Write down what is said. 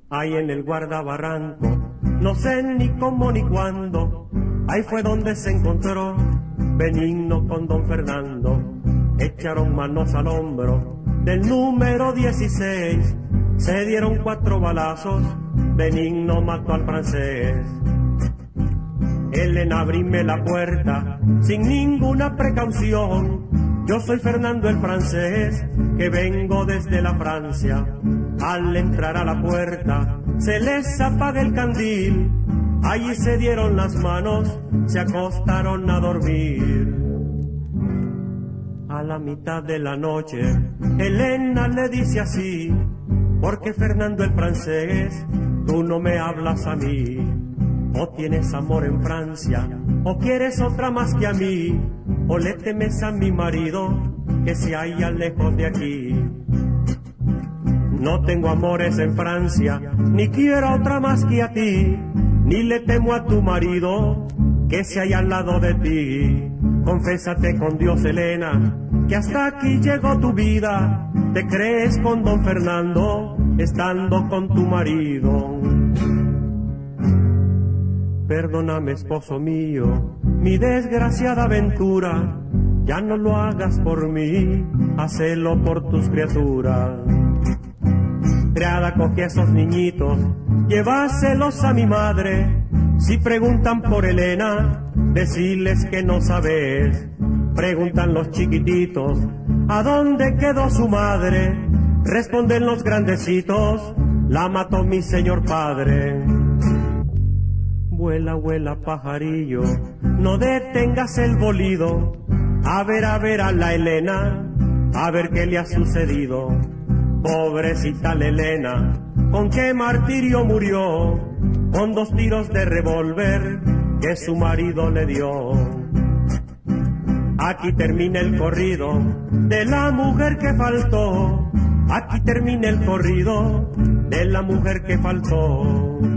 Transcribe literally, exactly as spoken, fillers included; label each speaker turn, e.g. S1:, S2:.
S1: ahí en el guardabarranco, no sé ni cómo ni cuándo, ahí fue donde se encontró Benigno con don Fernando. Echaron manos al hombro del número dieciséis, se dieron cuatro balazos, Benigno mató al francés. Elena, abrime la puerta sin ninguna precaución, yo soy Fernando el francés, que vengo desde la Francia. Al entrar a la puerta se les apaga el candil, allí se dieron las manos, se acostaron a dormir. A la mitad de la noche Elena le dice así: porque Fernando el francés, tú no me hablas a mí. O tienes amor en Francia, o quieres otra más que a mí, o le temes a mi marido, que se halla lejos de aquí. No tengo amores en Francia, ni quiero otra más que a ti, ni le temo a tu marido, que se halla al lado de ti. Confésate con Dios, Elena, que hasta aquí llegó tu vida, te crees con don Fernando, estando con tu marido. Perdóname, esposo mío, mi desgraciada aventura, ya no lo hagas por mí, hacelo por tus criaturas. Criada, coge a esos niñitos, llévaselos a mi madre, si preguntan por Elena, decirles que no sabes. Preguntan los chiquititos, ¿a dónde quedó su madre? Responden los grandecitos, la mató mi señor padre. Vuela, vuela, pajarillo, no detengas el bolido, a ver, a ver a la Elena, a ver qué le ha sucedido. Pobrecita la Elena, con qué martirio murió, con dos tiros de revólver que su marido le dio. Aquí termina el corrido de la mujer que faltó, aquí termina el corrido de la mujer que faltó.